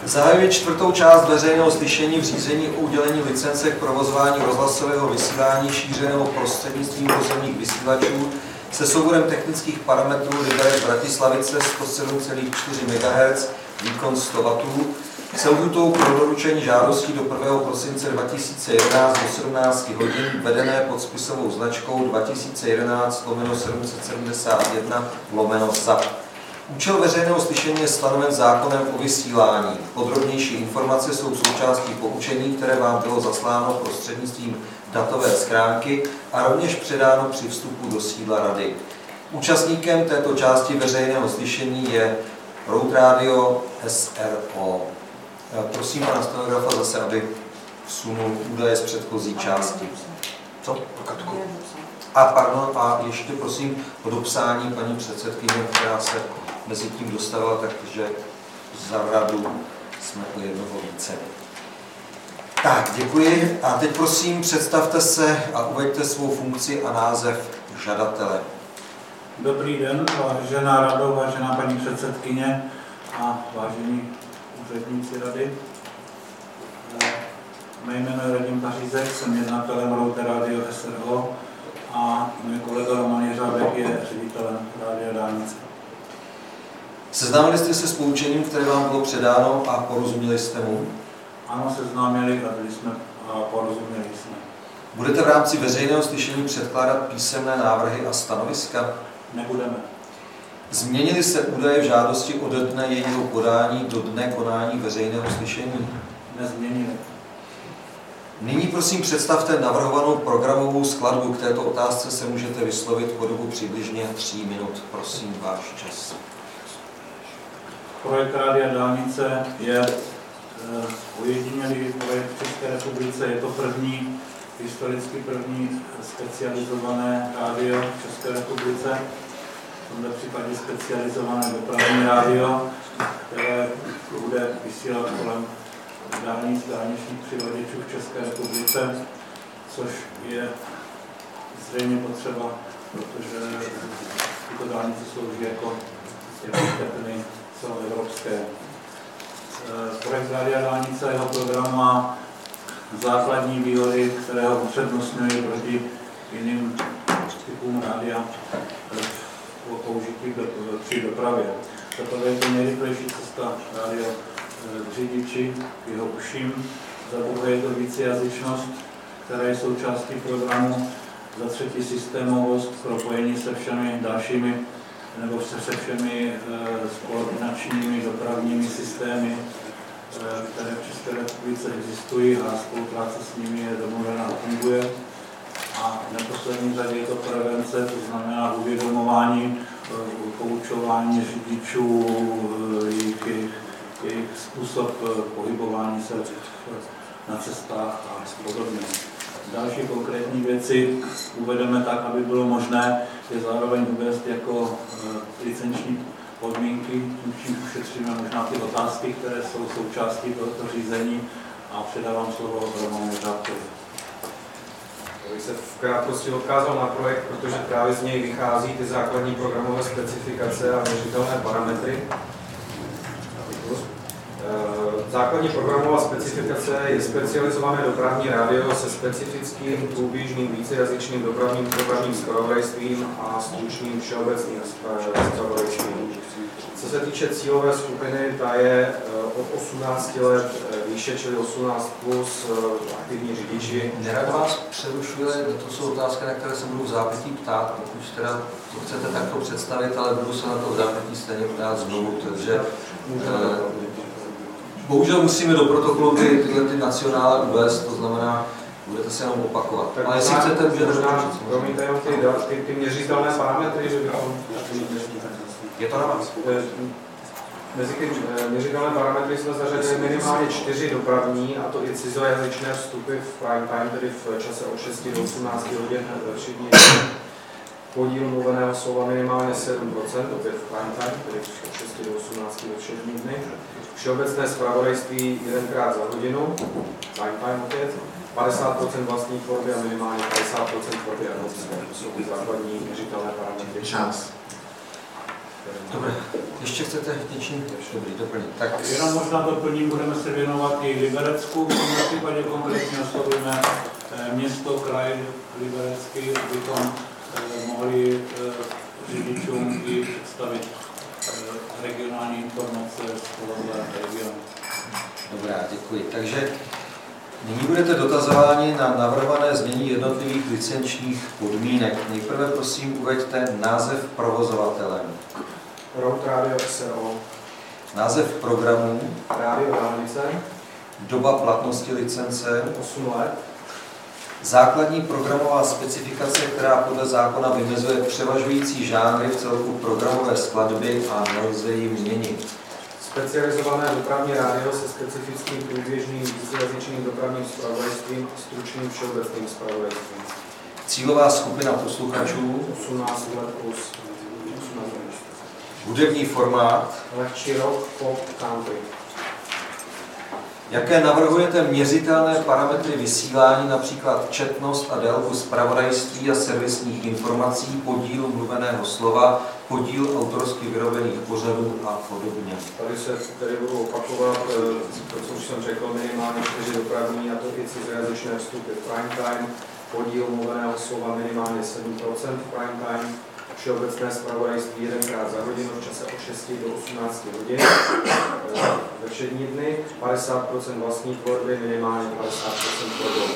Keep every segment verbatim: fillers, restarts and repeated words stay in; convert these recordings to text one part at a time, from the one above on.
Zahajuji čtvrtou část veřejného slyšení v řízení o udělení licence k provozování rozhlasového vysílání šířeného prostřednictvím pozemních vysílačů se souborem technických parametrů Liberec Bratislavice sto sedm celá čtyři megahertz, výkon sto wattů, se lhůtou pro doručení žádostí do prvního prosince dva tisíce jedenáct do sedmnácti hodin, vedené pod spisovou značkou dva tisíce jedenáct lomeno sedm set sedmdesát jedna lomeno S A P. Účel veřejného slyšení je stanoven zákonem o vysílání. Podrobnější informace jsou součástí poučení, které vám bylo zasláno prostřednictvím datové schránky a rovněž předáno při vstupu do sídla rady. Účastníkem této části veřejného slyšení je Road Radio S R O. Prosím pana stenografa zase, aby vsunul údaje z předchozí části. Co? Pokatku. A pardon, a ještě prosím o dopsání paní předsedkyně, která se mezi tím dostavila, takže za radu jsme o jednoho více. Tak, děkuji. A teď prosím představte se a uveďte svou funkci a název žadatele. Dobrý den, vážená rado, vážená paní předsedkyně a vážení úředníci rady. Mé jméno je Radim Pařízek, jsem jednatelem Road Radio S R O a můj kolega Roman Jeřábek je ředitelem Rádia Dálnice. Seznámili jste se s poučením, které vám bylo předáno a porozuměli jste mu? Ano, seznámili a byli jsme a porozuměli jsme. Budete v rámci veřejného slyšení předkládat písemné návrhy a stanoviska? Nebudeme. Změnily se údaje v žádosti od dne jejího podání do dne konání veřejného slyšení? Nezměnili. Nyní prosím představte navrhovanou programovou skladbu. K této otázce se můžete vyslovit po dobu přibližně tří minut. Prosím, váš čas. Projekt Rádia Dálnice je ojedinělý projekt v České republice. Je to první, historicky první specializované rádio v České republice. V tomto případě specializované dopravní rádio, které bude vysílat kolem dálnic, dálničních přivaděčů v České republice, což je zřejmě potřeba, protože tyto dálnice slouží jako tepny celoevropské. Projekt Rádia Dálnice a jeho program má základní výhody, které ho upřednostňují proti jiným typům rádia o použití při dopravě. Tato je to nejrychlejší cesta rádia k řidiči, k jeho uším. Za druhé je to vícejazyčnost, která je součástí programu. Za třetí systémovost, propojení se všemi dalšími nebo se všemi koordinačními dopravními systémy, které v České republice existují a spolupráce s nimi je domluvená a funguje. A v neposlední řadě je to prevence, to znamená uvědomování, poučování řidičů, jejich, jejich, jejich způsob pohybování se na cestách a podobně. Další konkrétní věci uvedeme tak, aby bylo možné je zároveň uvést jako licenční podmínky, čím ušetříme možná ty otázky, které jsou součástí tohoto řízení a předávám slovo Romanu Jeřábkovi. Já bych se v krátkosti odkázal na projekt, protože právě z něj vychází ty základní programové specifikace a měřitelné parametry. Základní programová specifikace je specializované dopravní rádio se specifickým průběžným vícejazyčným dopravním programovým zpravodajstvím a stručným všeobecným zpravodajstvím. Co se týče cílové skupiny, ta je od osmnácti let výše, čili osmnáct plus aktivní řidiči. Nerad vás přerušuje, to jsou otázky, na které se budu v zápětí ptát, pokud teda to chcete takto představit, ale budu se na to v zápětí stejně ptát znovu, takže bohužel musíme do protokolu ty, tyhle ty nacionále uvést, to znamená, budete se jenom opakovat. Tak ale jestli chcete, můžete dokončit. Promiňte jenom ty, ty, ty měřitelné parametry, že bychom... Je to na vás. Mezi ty měřitelné parametry jsme zařadili minimálně čtyři dopravní, a to i cizojazyčné vstupy v prime time, tedy v čase od šesti do osmnácti hodin ve všední dny. Podíl mluveného slova minimálně sedm procent, opět v prime time, tedy od šesti do osmnácti ve všední dny. Všeobecné zpravodajství jedenkrát za hodinu, prime time opět. padesát procent vlastní tvorby a minimálně padesát procent tvorby evropské. To jsou ty základní měřitelné parametry. Čas. Dobré. Ještě chcete něčím dobrý doplnit? Tak Jenom možná doplním, budeme se věnovat i Liberecku, v tomto případě konkrétně oslovíme město, kraj Liberecký, abychom mohli řidičům i představit regionální informace z tohoto regionu. dobrá, děkuji. Takže nyní budete dotazováni na navrhované změny jednotlivých licenčních podmínek. Nejprve prosím uveďte název provozovatele, Road Radio S R O, název programu, Rádio Dálnice, doba platnosti licence, osm let, základní programová specifikace, která podle zákona vymezuje převažující žánry v celku programové skladby a nelze ji měnit. specializované dopravní rádio se specifickým průběžným vícejazyčným dopravním zpravodajstvím a stručným všeobecným zpravodajstvím. Cílová skupina posluchačů, osmnáct let plus. hudební formát, Lehčí rock, pop, country. jaké navrhujete měřitelné parametry vysílání, například četnost a délku zpravodajství a servisních informací, podíl mluveného slova, podíl autorsky vyrobených pořadů a podobně. Tady se tady budu opakovat to, co už jsem řekl, minimálně čtyři dopravní, a to i cizojazyčné vstupy v prime time, podíl mluveného slova minimálně sedm procent v prime time, všeobecné zpravodajství jedenkrát za hodinu v čase od šesti do osmnácti hodin ve všední dny, padesát procent vlastní tvorby, minimálně padesát procent tvorby.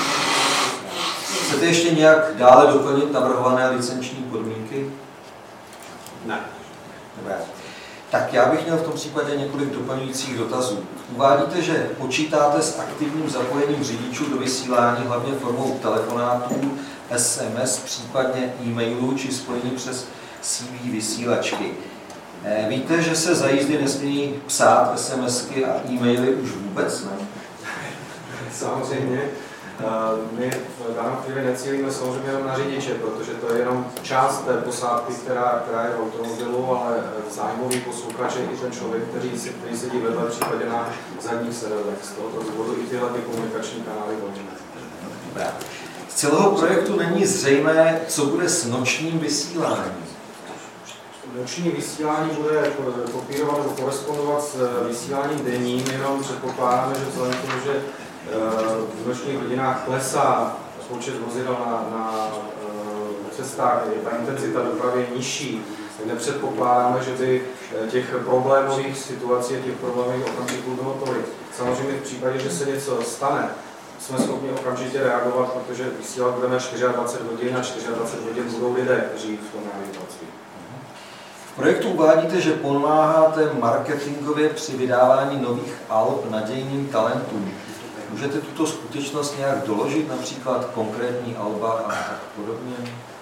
Chcete ještě nějak dále doplnit navrhované licenční podmínky? Ne. Dobré. Tak já bych měl v tom případě několik doplňujících dotazů. Uvádíte, že počítáte s aktivním zapojením řidičů do vysílání, hlavně formou telefonátů, S M S, případně e-mailů či spojení přes C V vysílačky. Víte, že se za jízdy nesmí psát SMSky a e-maily už vůbec, ne? Samozřejmě. My v danou chvíli necílíme samozřejmě jenom na řidiče, protože to je jenom část té posádky, která, která je v automobilu, ale zájmový posluchač je i ten člověk, který, si, který sedí vedle, případě na zadních sedadlech. Z tohoto důvodu i tyhle ty komunikační kanály volíme. Z celého projektu není zřejmé, co bude s nočním vysíláním. Noční vysílání bude kopírovat nebo korespondovat s vysíláním denním, jenom předpokládáme, že vzhledem k tomu, že v nočních hodinách klesá počet vozidel na, na cestách, ta intenzita dopravy je nižší, tak nepředpokládáme, že by těch problémových situací a těch problémových okamžiků bylo tolik. Samozřejmě v případě, že se něco stane, jsme schopni okamžitě reagovat, protože vysílat budeme dvacet čtyři hodin a dvacet čtyři hodin budou lidé, kteří v tom rádiu pracují. V projektu uvádíte, že pomáháte marketingově při vydávání nových alb nadějným talentům. Můžete tuto skutečnost nějak doložit, například konkrétní alba a tak podobně?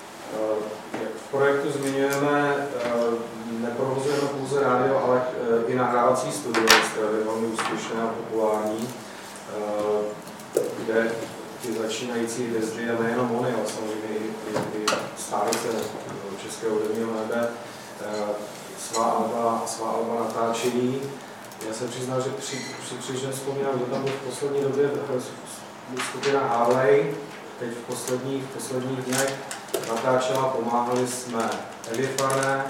Jak v projektu zmiňujeme, neprovozujeme pouze rádio, ale i nahrávací studio, které je velmi úspěšné a populární, kde ty začínající hvězdy, a nejenom oni, ale samozřejmě i, i, i stálice českého hudebního nebe, svá alba, svá alba natáčejí. Já jsem přiznal, že při, při příliš vzpomínám, že tam byl v poslední době skupina Harley, teď v posledních, v posledních dnech natáčela, pomáhali jsme Evě Farné.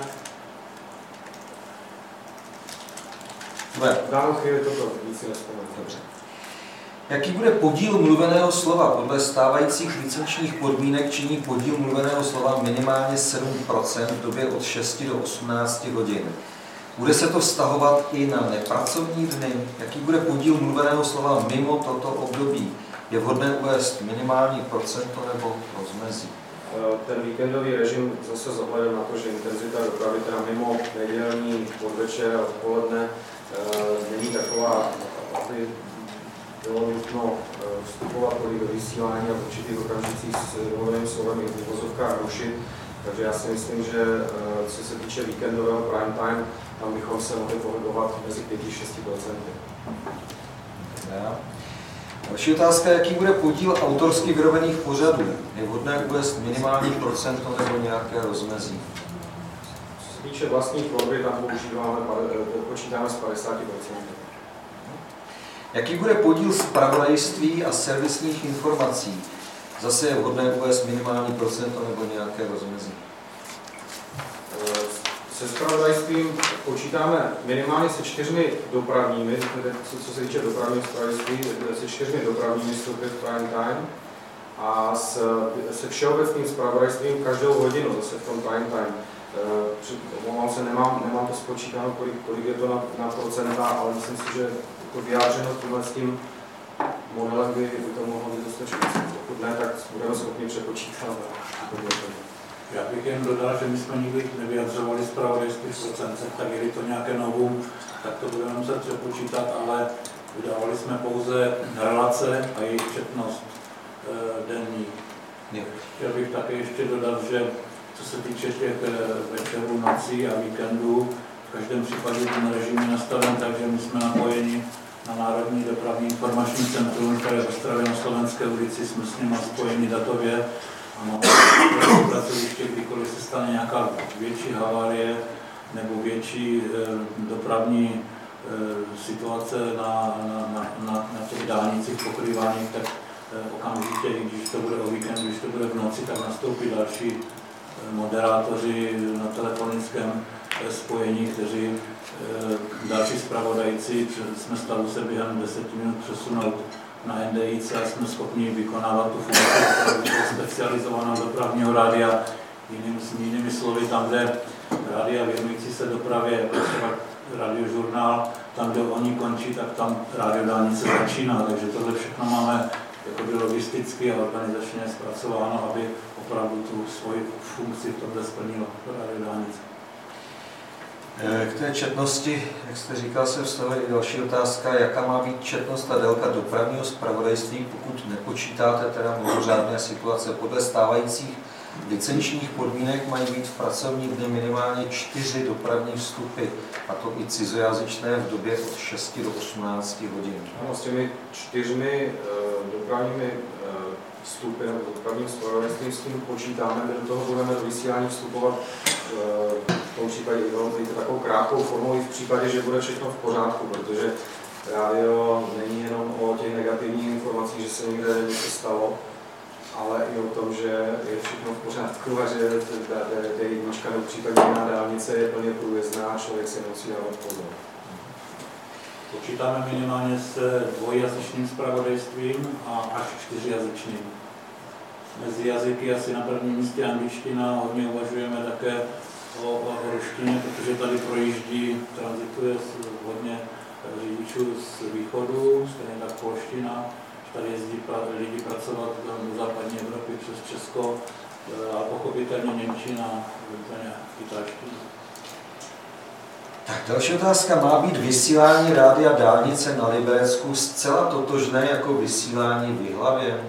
V danou chvíli toto víc si nevzpomínám. Dobře. Jaký bude podíl mluveného slova? Podle stávajících licenčních podmínek činí podíl mluveného slova minimálně sedm procent v době od šesti do osmnácti hodin. Bude se to vztahovat i na nepracovní dny? Jaký bude podíl mluveného slova mimo toto období? Je vhodné uvést minimální procento nebo rozmezí? Ten víkendový režim zase s ohledem na to, že intenzita dopravy teda mimo nedělní podvečer a odpoledne není taková, aby bylo nutno vstupovat tolik do vysílání a v určitých okamžicích s mluveným slovem i v uvozovkách rušit. Takže já si myslím, že co se týče víkendového prime time, tam bychom se mohli pohybovat mezi pět až šest procent. Další otázka, jaký bude podíl autorsky vyrobených pořadů? Je vhodné uvést minimální procento nebo nějaké rozmezí? Co se týče vlastní tvorby, tam používáme, počítáme s padesáti procenty. Jaký bude podíl zpravodajství a servisních informací? Zase je vhodné uvést minimální procento nebo nějaké rozmezí? Se zpravodajstvím počítáme minimálně se čtyřmi dopravními, co, co se týče dopravního zpravodajství, se čtyřmi dopravními vstupy v prime time a s, se všeobecným zpravodajstvím každou hodinu zase v tom prime time. Omlouvám se, nemám, nemám to spočítáno, kolik, kolik je to na, na procenta, ale myslím si, že to vyjádřeno tímhle s tím modelem by, by to mohlo být dostačující. Pokud ne, tak budeme schopni přepočítat. Já bych jen dodal, že my jsme nikdy nevyjadřovali zpravodajství v procentech, tak je to nějaké novum, tak to budeme muset přepočítat, ale vydávali jsme pouze relace a jejich četnost e, denní. Chtěl bych také ještě dodat, že co se týče těch večerů, nocí a víkendů, v každém případě ten režim je nastaven tak, že my jsme napojeni na Národní dopravní informační centrum, které je v Ostravě na Slovenské ulici, jsme s nimi spojeni datově. Ano, v pracoviště, kdykoliv se stane nějaká větší havárie nebo větší e, dopravní e, situace na, na, na, na, na těch dálnicích pokrývaných, tak e, okamžitě, i když to bude o víkendu, když to bude v noci, tak nastoupí další e, moderátoři na telefonickém e, spojení, kteří e, další zpravodajci, jsme stavu se během deseti minut přesunout na N D I C a jsme schopni vykonávat tu funkci specializovaného dopravního rádia. Jinými, jinými slovy, tam, kde rádia věnující se dopravě, jako třeba radiožurnál, tam, kde oni končí, tak tam radiodálnice začíná. Takže tohle všechno máme jakoby logisticky a organizačně zpracováno, aby opravdu tu svoji funkci v tomhle splnilo radiodálnice. K té četnosti, jak jste říkal, se vztahuje i další otázka, jaká má být četnost a délka dopravního zpravodajství, pokud nepočítáte teda mimořádné situace. Podle stávajících licenčních podmínek mají být v pracovní dny minimálně čtyři dopravní vstupy, a to i cizojazyčné v době od šesti do osmnácti hodin. Ano, s těmi čtyřmi uh, dopravními uh, vstupy nebo dopravním zpravodajstvím s tím počítáme, my do toho budeme do vysílání vstupovat uh, v tom případě i takovou krátkou formou i v případě, že bude všechno v pořádku, protože rádio není jenom o těch negativních informacích, že se někde něco stalo, ale i o tom, že je všechno v pořádku a že té jednička nebo případně jiná dálnice je plně průjezdná a člověk si nemusí dávat pozor. Počítáme minimálně s dvojjazyčným zpravodajstvím a až čtyřjazyčným. Mezi jazyky asi na prvním místě angličtina, hodně uvažujeme také o, o ruštině, protože tady projíždí, tranzituje hodně řidičů z východu, stejně tak polština. Tady jezdí lidi pracovat do západní Evropy přes Česko, a pochopitelně němčina, úplně italština. Tak další otázka. Má být vysílání rádia dálnice na Liberecku zcela totožné jako vysílání v Jihlavě?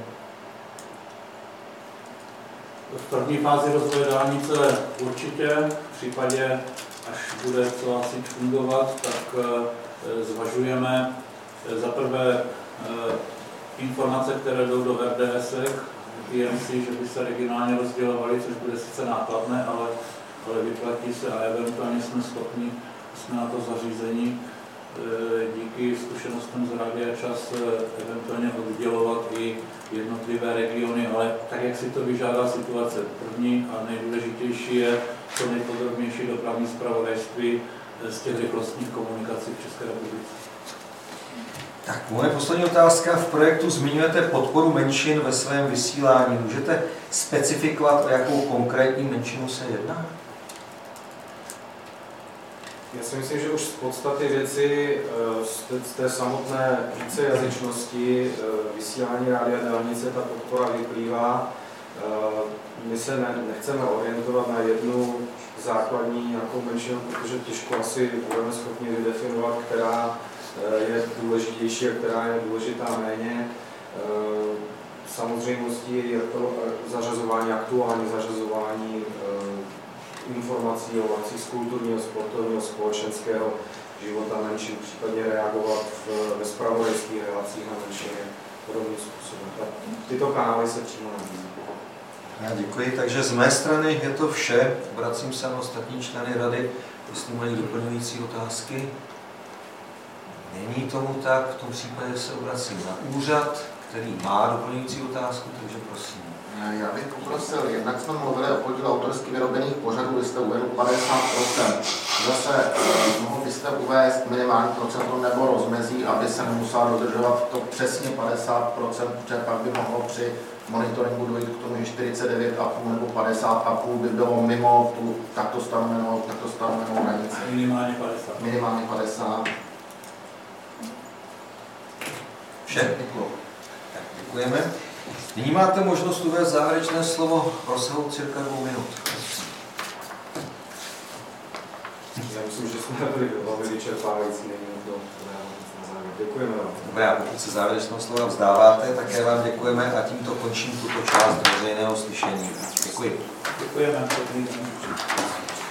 V první fázi rozvoje dálnice určitě, v případě, až bude celá síť fungovat, tak zvažujeme za prvé informace, které jdou do R D S ek, I M C, že by se regionálně rozdělovaly, což bude sice nákladné, ale, ale vyplatí se a eventuálně jsme schopni, jsme na to zařízení díky zkušenostem z Rádia Čas eventuálně oddělovat i jednotlivé regiony, ale tak, jak si to vyžádá situace. První a nejdůležitější je co nejpodrobnější dopravní zpravodajství z těch rychlostních komunikací v České republice. Tak moje poslední otázka. V projektu zmiňujete podporu menšin ve svém vysílání. Můžete specifikovat, o jakou konkrétní menšinu se jedná? Já si myslím, že už z podstaty věci, z té samotné vícejazyčnosti vysílání rádia dálnice ta podpora vyplývá. My se ne, nechceme orientovat na jednu základní nějakou menšinu, protože těžko asi budeme schopni vydefinovat, která je důležitější a která je důležitá méně. Samozřejmostí je to zařazování, aktuální zařazování informací o akcích z kulturního, sportovního, společenského života menšin, případně reagovat v, ve zpravodajských relacích na menšiny podobným způsobem. Tak tyto kanály se přímo nabízí. Já děkuji, takže z mé strany je to vše. Obracím se na ostatní členy rady, jestli mají doplňující otázky. Není tomu tak, v tom případě se obracím na úřad, který má doplňující otázku, takže prosím. Já bych poprosil, jednak jsme mluvili o podílu autorsky vyrobených pořadů, vy jste uvedl padesát procent. Zase eh, mohl byste uvést minimální procento nebo rozmezí, aby se nemusela dodržovat to přesně padesát procent, protože pak by mohlo při monitoringu dojít k tomu, že čtyřicet devět celá pět nebo padesát celá pět by bylo mimo tu takto stanovenou, takto stanovenou hranici. Minimálně padesát. Minimálně padesát. Vše? Děkuji. Tak, děkujeme. Nyní máte možnost uvést závěrečné slovo v rozsahu cirka dvou minut. Já myslím, že jsme byli velmi vyčerpávající, není to na závěr. Děkujeme vám. Dobrá, pokud se závěrečného slova vzdáváte, také vám děkujeme a tímto končím tuto část veřejného slyšení. Děkuji. Děkujeme.